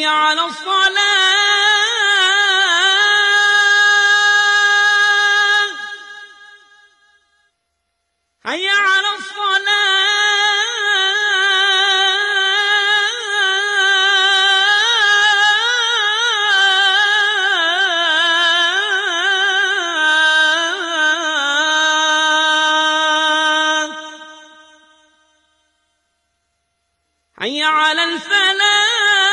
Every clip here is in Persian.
على الصلاة حي على الصلاة حي على الفلاح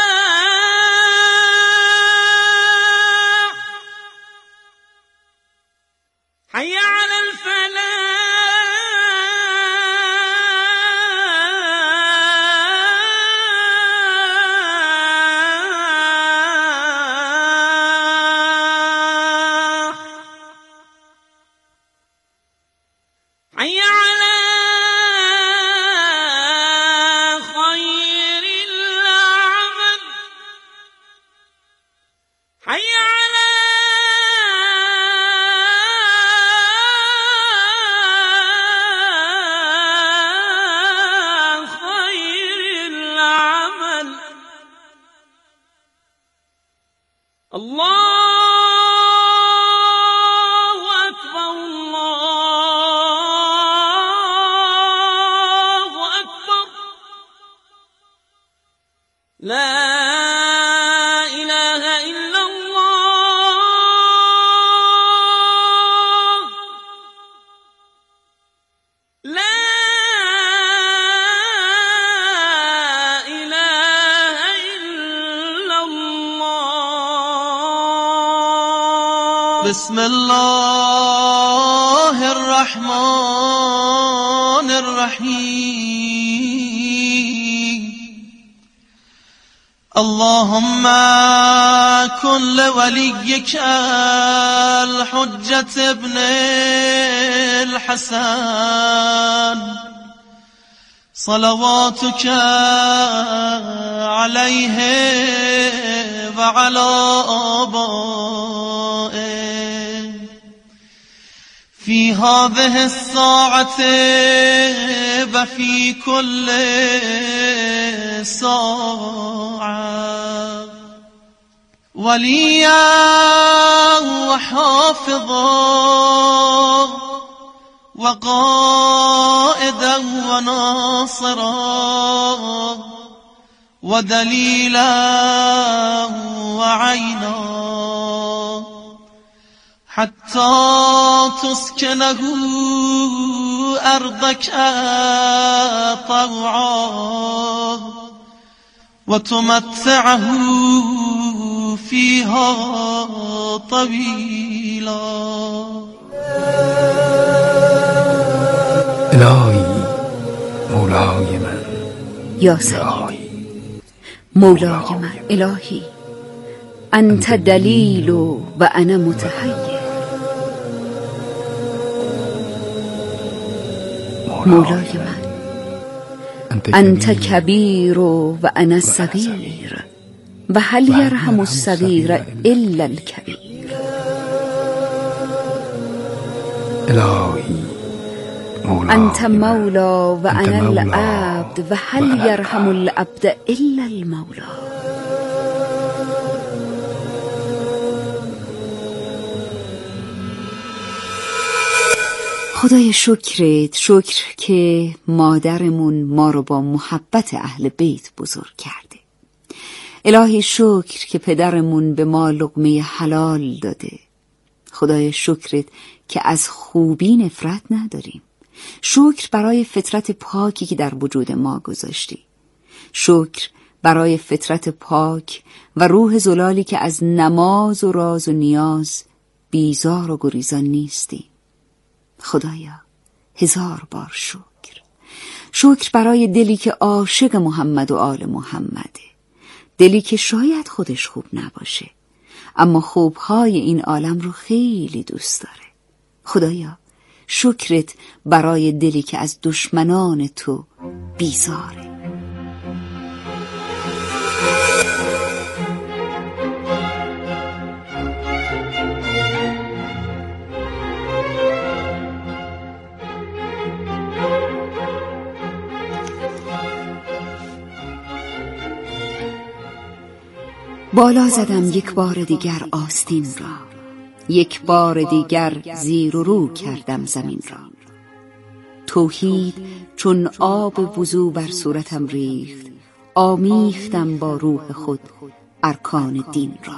حي على الفلاح حي على خير العمل حي على خير العمل الله أكبر الله أكبر لا إله إلا الله لا إله إلا الله بسم الله الرحمن الرحيم اللهم كن لوليك الحجة ابن الحسن صلواتك عليه وعلى آبائه في هذه الساعة وفي كل ساعة وليا وحافظا وقائدا وناصرا ودليلا وعينا حتى تسكنه أرضك طوعا وتمتعه فيها طويلا الهی مولای من یا سیدی مولای من الهی انت دلیل و انا متحیر مولای من انت کبیر و انا صغیر و هل یرحم الصغیر الا الکبیر الهی انت مولا و انا العبد و هل یرحم العبد الا المولا خدای شکرت، شکر که مادرمون ما رو با محبت اهل بیت بزرگ کرده. الهی شکر که پدرمون به ما لقمه حلال داده. خدای شکرت که از خوبی نفرت نداریم. شکر برای فطرت پاکی که در وجود ما گذاشتی. شکر برای فطرت پاک و روح زلالی که از نماز و راز و نیاز بیزار و گریزان نیستی. خدایا هزار بار شکر. شکر برای دلی که عاشق محمد و آل محمده. دلی که شاید خودش خوب نباشه اما خوبهای این عالم رو خیلی دوست داره. خدایا شکرت برای دلی که از دشمنان تو بیزاره. بالا زدم یک بار دیگر آستین را، یک بار دیگر زیر و رو کردم زمین را. توحید چون آب وضو بر صورتم ریخت، آمیختم با روح خود ارکان دین را.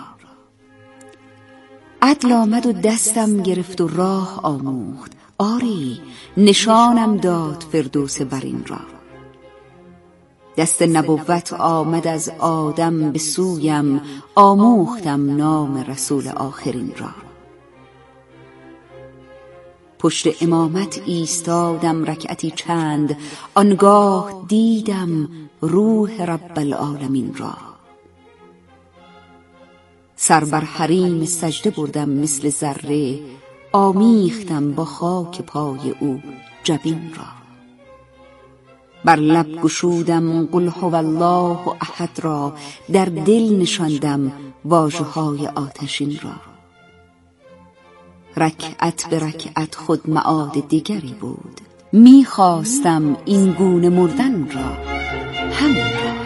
عدل آمد و دستم گرفت و راه آموخت، آری نشانم داد فردوس برین را. دست نبوت آمد از آدم به سویم، آموختم نام رسول آخرین را. پشت امامت ایستادم رکعتی چند، آنگاه دیدم روح رب العالمین را. سر بر حریم سجده بردم مثل ذره، آمیختم با خاک پای او جبین را. بر لب گشودم قل هو الله احد را، در دل نشاندم واژه‌های آتشین را. رکعت به رکعت خود معاد دیگری بود، می‌خواستم این گونه مردن را، همین را.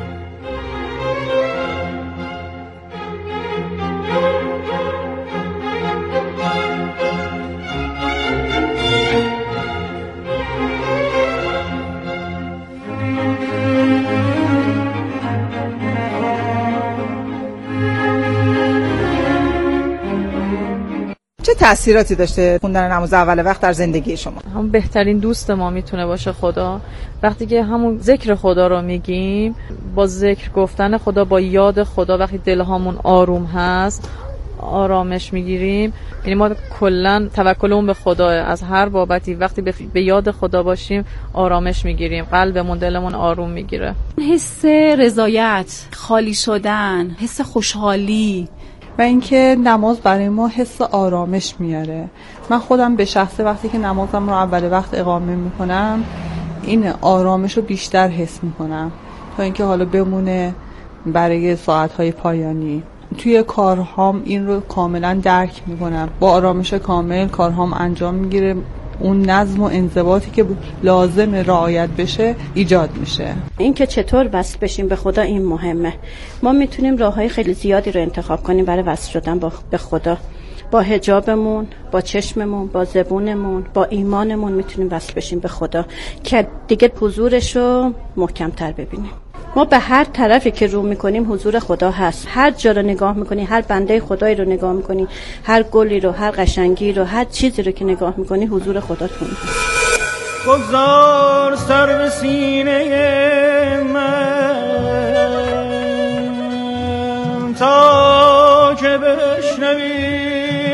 چه تأثیراتی داشته خوندن نماز اول وقت در زندگی شما؟ هم بهترین دوست ما میتونه باشه خدا. وقتی که همون ذکر خدا رو میگیم، با ذکر گفتن خدا، با یاد خدا، وقتی دلهامون آروم هست آرامش میگیریم. یعنی ما کلا توکلمون به خدا از هر بابتی، وقتی به یاد خدا باشیم آرامش میگیریم، قلبمون دلمون آروم میگیره. حس رضایت، خالی شدن، حس خوشحالی و اینکه نماز برای ما حس آرامش میاره. من خودم به شخصه وقتی که نمازم رو اول وقت اقامه میکنم این آرامش رو بیشتر حس میکنم تا اینکه حالا بمونه برای ساعتهای پایانی. توی کارهام این رو کاملا درک میکنم، با آرامش کامل کارهام انجام میگیره، اون نظم و انضباطی که لازم رعایت بشه ایجاد میشه. این که چطور وصل بشیم به خدا این مهمه. ما میتونیم راههای خیلی زیادی رو انتخاب کنیم برای وصل شدن به خدا. با حجابمون، با چشممون، با زبونمون، با ایمانمون میتونیم وصل بشیم به خدا که دیگه حضورش رو محکم‌تر ببینیم. ما به هر طرفی که رو میکنیم حضور خدا هست. هر جا رو نگاه میکنی، هر بنده خدایی رو نگاه میکنی، هر گلی رو، هر قشنگی رو، هر چیزی رو که نگاه میکنی حضور خداتون هست. بگذار سر به سینه من تا که بشنوی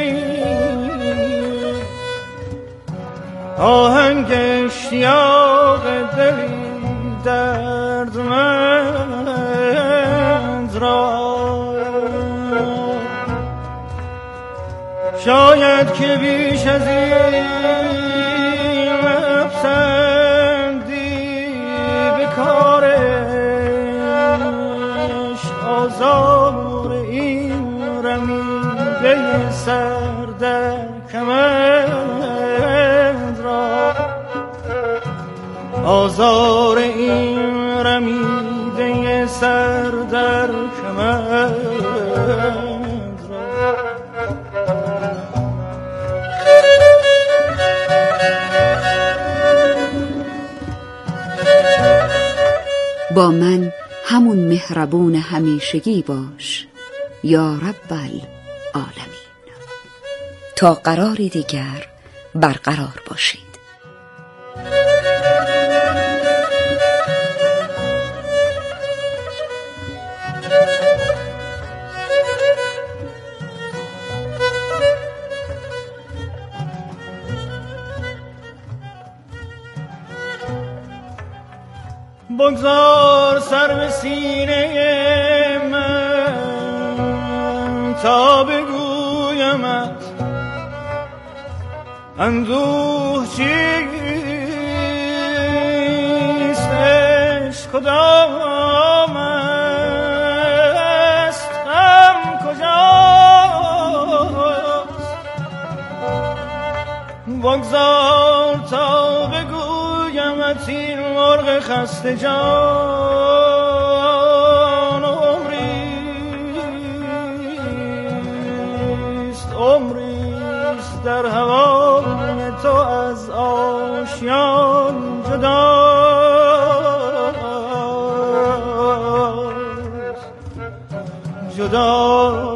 آهنگ اشتیاق دلی دردمند را. شاید که بیش از این نپسندی به کارش، آزار این رمیده سر در کمند را. آزار این رمیده سر در کمند را. با من همون مهربون همیشگی باش یا رب العالمین، تا قراری دیگر برقرار باشید. بگذار سر به سینه من تا بگویمت اندوه چیست، عشق کدام است، غم کجاست. بگذار تا بگویمت این مرغ خسته جان عمری در هوای تو از آشیان جداست.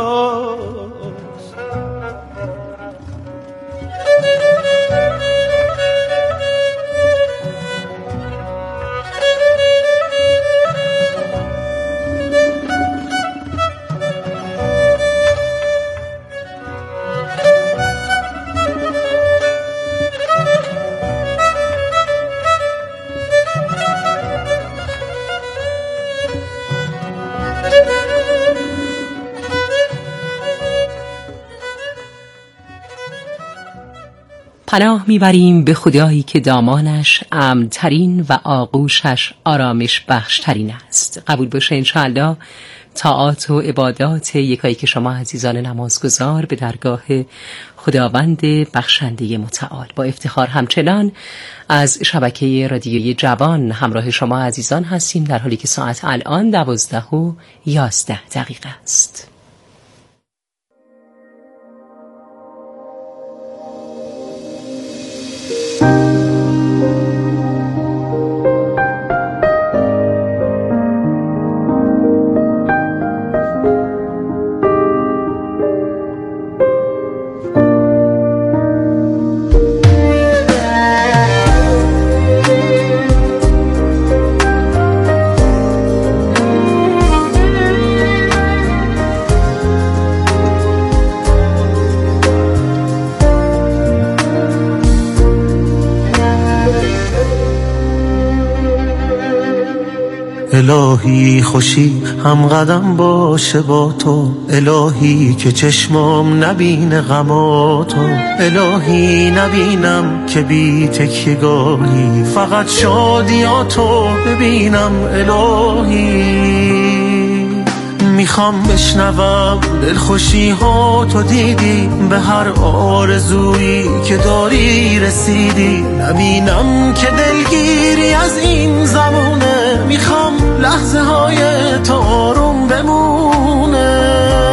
پناه میبریم به خدایی که دامانش امن‌ترین و آغوشش آرامش بخشترین است. قبول باشه انشاءالله طاعات و عبادات یکایی که شما عزیزان نمازگزار به درگاه خداوند بخشنده متعال. با افتخار همچنان از شبکه رادیویی جوان همراه شما عزیزان هستیم، در حالی که ساعت الان 12:11 است. الهی خوشی هم قدم باشه با تو، الهی که چشمام نبینه غماتو، الهی نبینم که بی تکیه‌گاهی، فقط شادیاتو ببینم. الهی میخوام بشنوم دلخوشی ها تو دیدی، به هر آرزویی که داری رسیدی، نبینم که دلگیری از این زمونه، میخوام لحظه های تو آروم بمونه.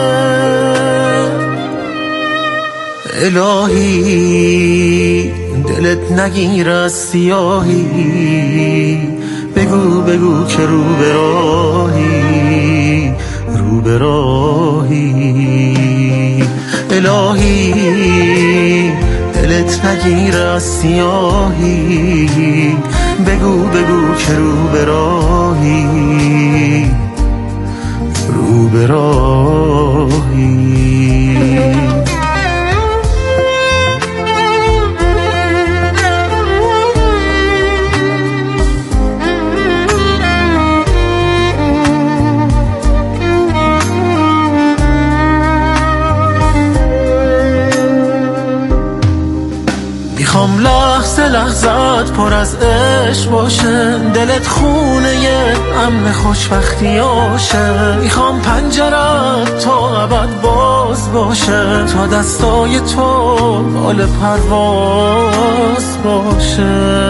الهی دلت نگیر از سیاهی، بگو بگو که رو به راهی، رو به راهی. الهی دلت نگیر از سیاهی، بگو بگو که رو به راهی، رو به راهی. میخوام لحظه لحظت پر از عشق باشه، دلت خونه امن خوشبختیاشه، میخوام پنجرت تا ابد باز باشه، تا دستای تو بال پرواز باشه.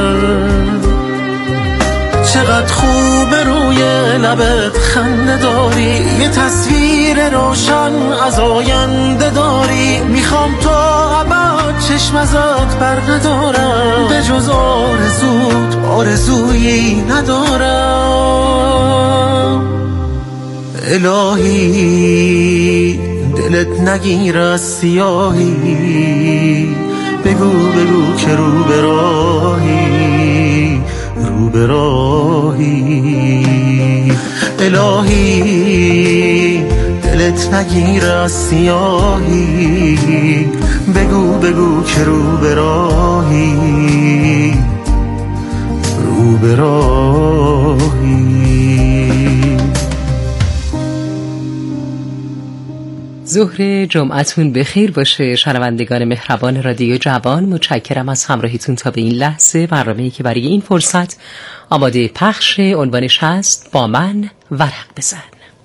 چقدر خوبه روی لبت خنده داری، یه تصویر روشن از آینده داری، میخوام تا ابد چشم ازت بر ندارم، به جز آرزوت آرزویی ندارم. الهی دلت نگیر از سیاهی، بگو بگو که رو به راهی، رو به راهی. الهی دلت نگیر از سیاهی، بگو بگو که رو به راهی، رو به راهی. ظهر جمعتون بخیر باشه شنوندگان مهربان رادیو جوان. متشکرم از همراهیتون تا به این لحظه. برنامه‌ای که برای این فرصت آماده پخش، عنوانش هست با من ورق بزن.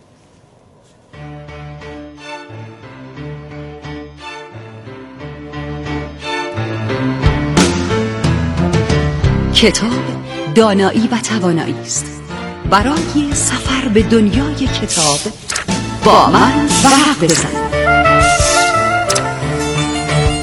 کتاب دانایی و توانایی است. برای سفر به دنیای کتاب با من ورق بزن.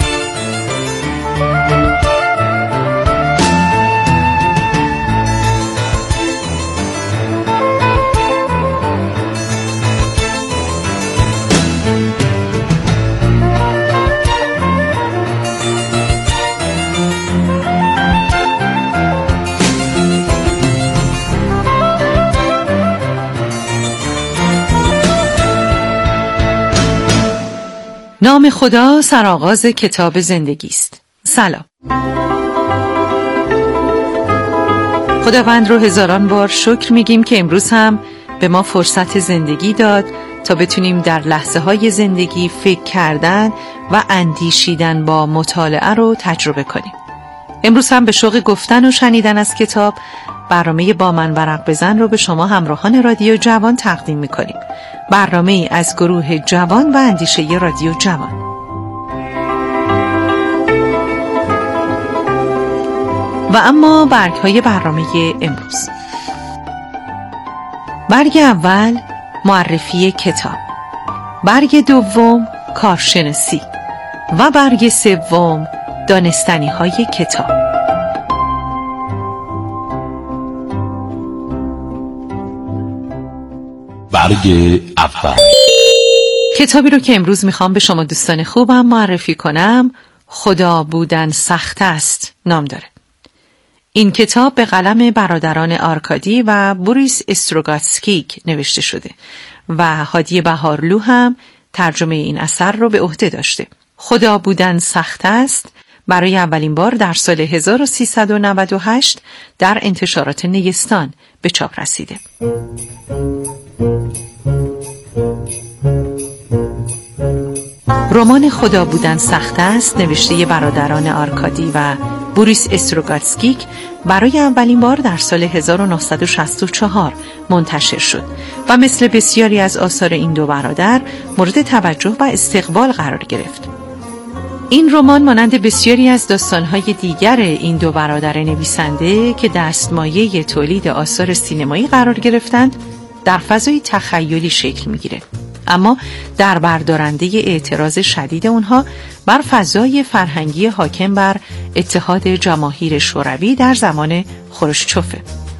نام خدا سرآغاز کتاب زندگی است. سلام. خداوند رو هزاران بار شکر میگیم که امروز هم به ما فرصت زندگی داد تا بتونیم در لحظه های زندگی فکر کردن و اندیشیدن با مطالعه رو تجربه کنیم. امروز هم به شوق گفتن و شنیدن از کتاب برنامه با من ورق بزن رو به شما همراهان رادیو جوان تقدیم میکنیم. برنامه از گروه جوان و اندیشه رادیو جوان. و اما برگ‌های برنامه امروز. برگ اول معرفی کتاب، برگ دوم کارشناسی و برگ سوم دانستنی‌های کتاب. برگ اول. کتابی رو که امروز میخوام به شما دوستان خوبم معرفی کنم خدا بودن سخت است نام داره. این کتاب به قلم برادران آرکادی و بوریس استروگاتسکیک نوشته شده و هادی بهارلو هم ترجمه این اثر رو به عهده داشته. خدا بودن سخت است برای اولین بار در سال 1398 در انتشارات نیستان به چاپ رسیده. رمان خدا بودن سخت است نوشته برادران آرکادی و بوریس استروگاتسکیک برای اولین بار در سال 1964 منتشر شد و مثل بسیاری از آثار این دو برادر مورد توجه و استقبال قرار گرفت. این رمان مانند بسیاری از داستان‌های دیگر این دو برادر نویسنده که دستمایه تولید آثار سینمایی قرار گرفتند در فضای تخیلی شکل می‌گیره، اما در بردارنده اعتراض شدید اونها بر فضای فرهنگی حاکم بر اتحاد جماهیر شوروی در زمان خروشچوفه.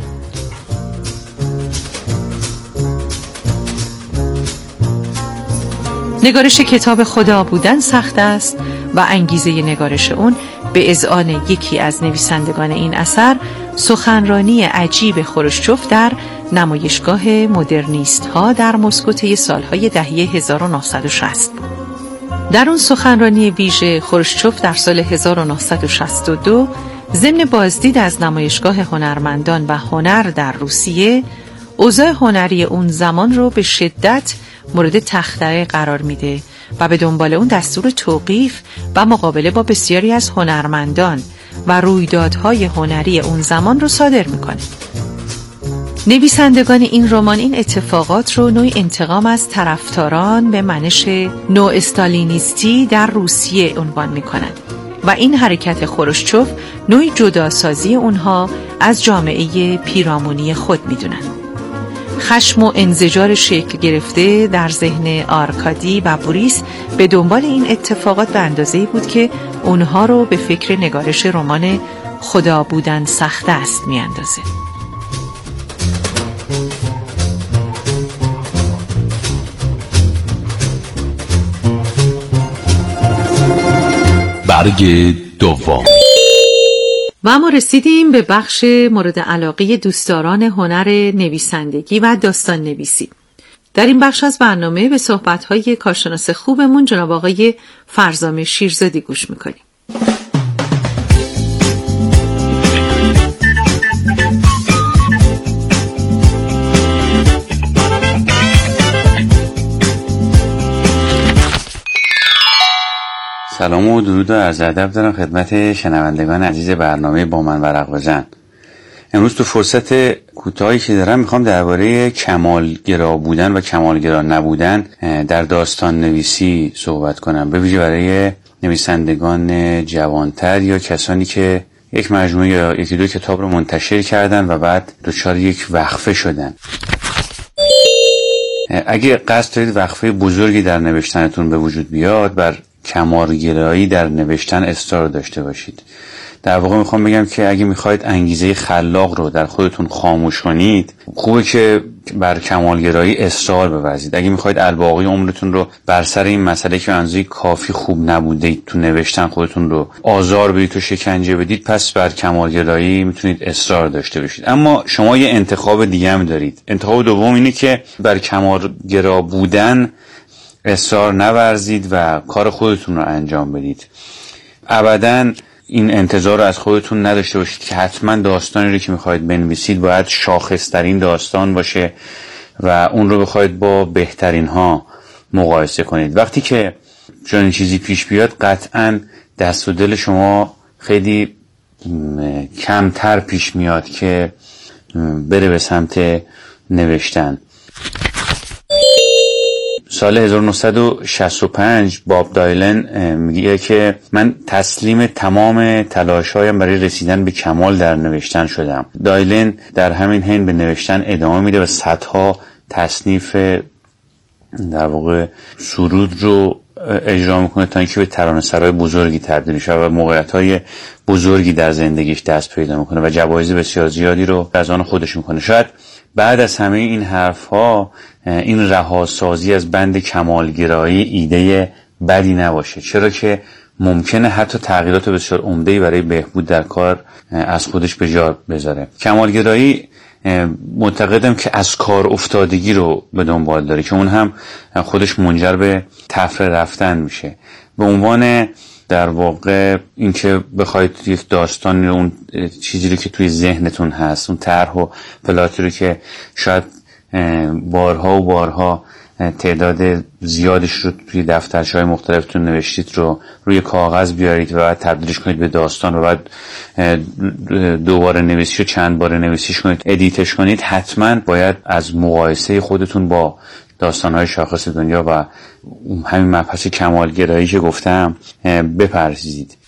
نگارش کتاب خدا بودن سخت است و انگیزه نگارش اون به اذعان یکی از نویسندگان این اثر سخنرانی عجیب خروشچوف در نمایشگاه مدرنیست ها در مسکو طی سالهای دهه 1960 بود. در اون سخنرانی ویژه خروشچوف در سال 1962 ضمن بازدید از نمایشگاه هنرمندان و هنر در روسیه اوضاع هنری اون زمان رو به شدت مورد تخطئه قرار میده و به دنبال اون دستور توقیف و مقابله با بسیاری از هنرمندان و رویدادهای هنری اون زمان رو صادر میکنه. نویسندگان این رمان این اتفاقات رو نوعی انتقام از طرفداران به منش نو استالینیستی در روسیه عنوان میکنن و این حرکت خروشچوف نوعی جداسازی اونها از جامعه پیرامونی خود میدونن. خشم و انزجار شکل گرفته در ذهن آرکادی و بوریس به دنبال این اتفاقات به اندازه‌ای بود که اونها رو به فکر نگارش رمان خدا بودن سخت است میاندازه. برگ دوم. و اما رسیدیم به بخش مورد علاقه دوستداران هنر نویسندگی و داستان نویسی. در این بخش از برنامه به صحبت‌های کارشناس خوبمون جناب آقای فرزام شیرزادی گوش می‌کنیم. سلام و درود و عرض ادب دارم خدمت شنوندگان عزیز برنامه با من ورق بزن. امروز تو فرصت کوتاهی که دارم میخوام درباره کمالگرا بودن و کمالگرا نبودن در داستان نویسی صحبت کنم، به ویژه برای نویسندگان جوانتر یا کسانی که یک مجموعه یا یکی دو کتاب رو منتشر کردن و بعد دچار یک وقفه شدن. اگه قصد دارید وقفه بزرگی در نوشتنتون به وجود بیاد، بر کمالگرایی در نوشتن اصرار داشته باشید. در واقع میخوام بگم که اگه میخواید انگیزه خلاق رو در خودتون خاموش کنید، خوبه که بر کمالگرایی اصرار بورزید. اگه میخواید الباقی عمرتون رو بر سر این مسئله که اندازه کافی خوب نبوده تو نوشتن خودتون رو آزار بدید و شکنجه بدید، پس بر کمالگرایی میتونید اصرار داشته باشید. اما شما یه انتخاب دیگه هم دارید. انتخاب دوم اینه که بر کمالگرا بودن اصرار نورزید و کار خودتون رو انجام بدید. ابداً این انتظار رو از خودتون نداشته باشید که حتما داستانی رو که میخواید بنویسید باید شاخصترین داستان باشه و اون رو بخواید با بهترین ها مقایسه کنید. وقتی که چنین چیزی پیش بیاد قطعاً دست و دل شما خیلی کمتر پیش میاد که بره به سمت نوشتن. سال 1965 باب دایلن میگه که من تسلیم تمام تلاش‌هایم برای رسیدن به کمال در نوشتن شدم. دایلن در همین حین به نوشتن ادامه میده و صدها تصنیف در واقع سرود رو اجرا میکنه تا اینکه به ترانه‌سرای بزرگی تبدیل میشه و موقعیت‌های بزرگی در زندگیش دست پیدا میکنه و جوایز بسیار زیادی رو از آن خودش میکنه. شاید بعد از همه این حرف‌ها این رهاسازی از بند کمالگرایی ایده بدی نباشه، چرا که ممکنه حتی تغییرات بسیار عمده‌ای برای بهبود در کار از خودش به جا بذاره. کمالگرایی معتقدم که از کار افتادگی رو به دنبال داره که اون هم خودش منجر به تفره رفتن میشه. به عنوان در واقع اینکه بخواید یک داستانی رو، اون چیزی رو که توی ذهنتون هست، اون طرح و پلاتی رو که شاید بارها و بارها تعداد زیادش رو توی دفترچه‌های مختلفتون نوشتید رو روی کاغذ بیارید و بعد تبدیلش کنید به داستان و بعد دوباره نویسیش و چند بار نویسیش کنید، ادیتش کنید، حتما باید از مقایسه خودتون با داستان‌های شاخص دنیا و همین مبحث کمالگرایی که گفتم بپرهیزید.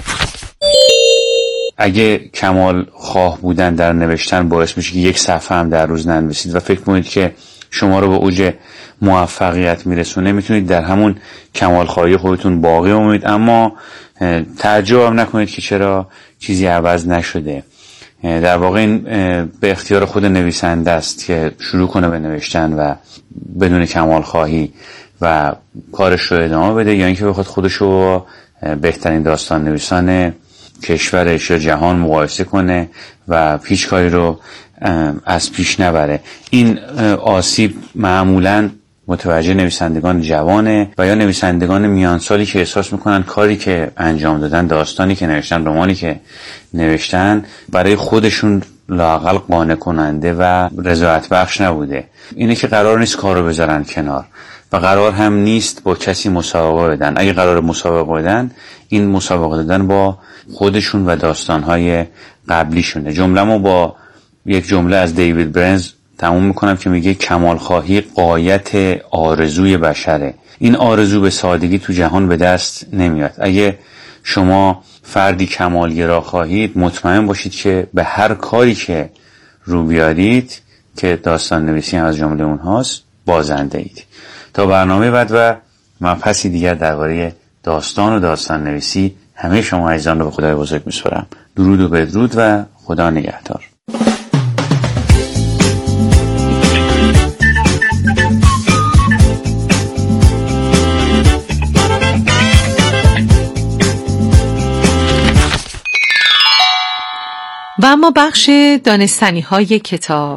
اگه کمال خواه بودن در نوشتن باعث میشه که یک صفحه هم در روز ننویسید و فکر کنید که شما رو به اوج موفقیت میرسونه، میتونید در همون کمال خواهی خودتون باقی بمونید، اما تعجب هم نکنید که چرا چیزی عوض نشده. در واقع این به اختیار خود نویسنده است که شروع کنه به نوشتن و بدون کمال خواهی و کارش رو ادامه بده، یا اینکه بخواد خودش رو با بهترین داستان نویسان کشورش یا جهان مقایسه کنه و هیچ کاری رو از پیش نبره. این آسیب معمولاً متوجه نویسندگان جوانه و یا نویسندگان میانسالی که احساس میکنن کاری که انجام دادن، داستانی که نوشتن، رمانی که نوشتن برای خودشون لااقل قانع کننده و رضایت بخش نبوده. اینه که قرار نیست کارو بذارن کنار و قرار هم نیست با کسی مسابقه بدن. اگه قرار مسابقه بدن، این مسابقه دادن با خودشون و داستانهای قبلیشونه. جمله‌مو با یک جمله از دیوید برنز تموم میکنم که میگه کمال خواهی غایت آرزوی بشره. این آرزو به سادگی تو جهان به دست نمیاد. اگه شما فردی کمالگرا خواهید، مطمئن باشید که به هر کاری که رو بیارید که داستان نویسی هم از جمله اونهاست، بازنده اید. تا برنامه بعد و مبحثی دیگر درباره داستان و داستان نویسی، همه شما عزیزان رو به خدای بزرگ میسپارم. درود و بدرود و خدا نگهدار. و اما بخش دانستنی های کتاب.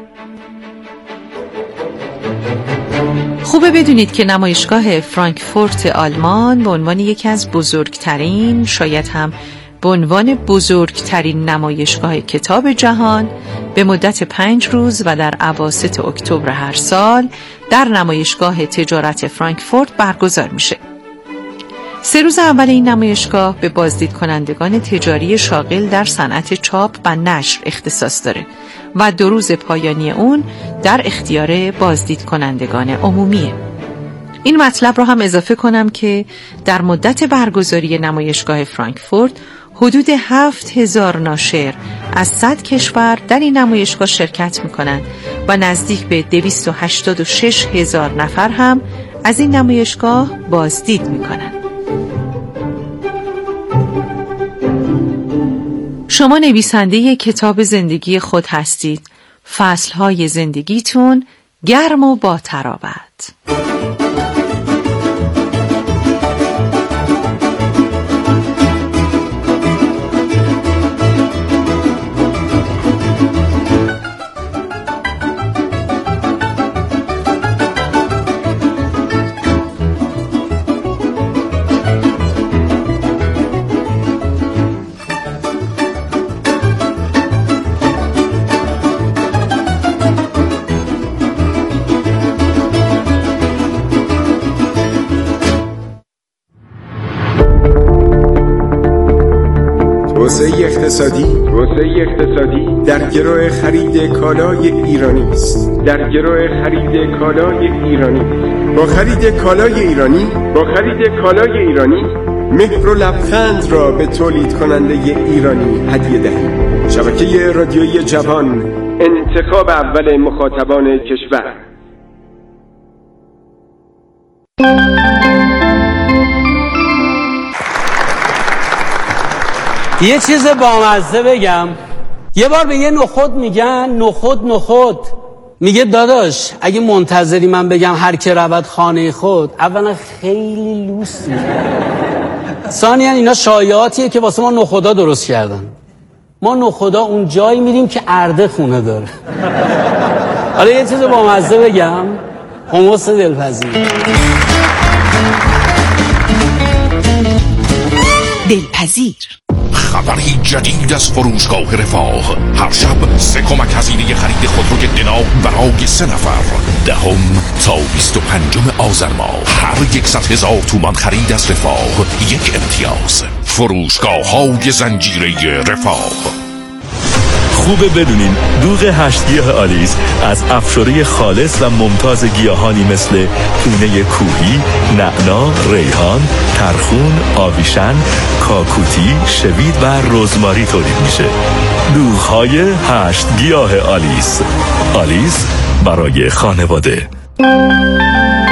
خوبه بدونید که نمایشگاه فرانکفورت آلمان به عنوان یکی از بزرگترین، شاید هم به عنوان بزرگترین نمایشگاه کتاب جهان به مدت 5 روز و در اواسط اکتبر هر سال در نمایشگاه تجارت فرانکفورت برگزار میشه. 3 روز اول این نمایشگاه به بازدید کنندگان تجاری شاغل در صنعت چاپ و نشر اختصاص داره و 2 روز پایانی اون در اختیار بازدید کنندگان عمومیه. این مطلب رو هم اضافه کنم که در مدت برگزاری نمایشگاه فرانکفورت حدود 7000 ناشر از 100 کشور در این نمایشگاه شرکت میکنن و نزدیک به 286000 نفر هم از این نمایشگاه بازدید میکنن. شما نویسنده کتاب زندگی خود هستید. فصلهای زندگیتون گرم و با تراوت. توسعه اقتصادی در گرو خرید کالای ایرانی است. با خرید کالای ایرانی مهر و لبخند را به تولید کننده ایرانی هدیه دهید. شبکه رادیویی جوان، انتخاب اول مخاطبان کشور. یه چیز بامزه بگم. یه بار به یه نخود میگن نخود میگه داداش اگه منتظری من بگم هر که رود خانه خود، اولا خیلی لوس میشه، ثانیاً اینا شایعاتیه که واسه ما نخودا درست کردن. ما نخودا اون جایی میریم که ارده خونه داره. حالا یه چیز بامزه بگم، حمص دلپذیر. خبری جدید از فروشگاه رفاه. هر شب 3 کمک هزینه خرید خودروی دنا برای 3 نفر. 10 تا 25 آذر ماه. هر 100,000 تومان خرید از رفاه 1 امتیاز. فروشگاه های زنجیره رفاه. خوبه بدونین دوغ 8 گیاه آلیس از افشاره خالص و ممتاز گیاهانی مثل تونه کوهی، نعنا، ریحان، ترخون، آویشن، کاکوتی، شوید و رزماری تولید میشه. دوغ‌های 8 گیاه آلیس. آلیس برای خانواده.